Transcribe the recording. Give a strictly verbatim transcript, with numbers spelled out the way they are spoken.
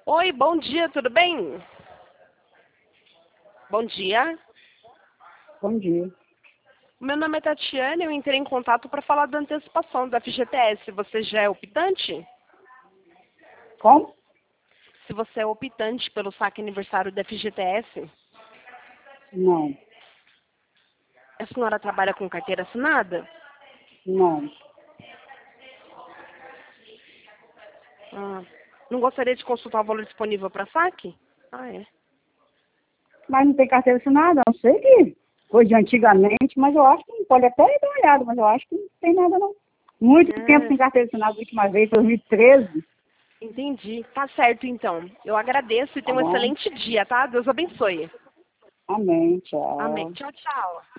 Oi, bom dia, tudo bem? Bom dia. Bom dia. Meu nome é Tatiane, eu entrei em contato para falar da antecipação da F G T S. Você já é optante? Como? Se você é optante pelo saque aniversário da F G T S, Não, a senhora trabalha com carteira assinada? não. Ah, não gostaria de consultar o valor disponível para saque? Ah, é. Mas não tem carteira assinada, não sei que coisa de antigamente, mas eu acho que não pode até dar uma olhada, mas eu acho que não tem nada não. Muito tempo Ah, sem carteira assinada, a última vez, dois mil e treze, entendi. Tá certo, então. Eu agradeço e tá tenha um bom? excelente dia, tá? Deus abençoe. Amém, Amém. tchau. Tchau, tchau.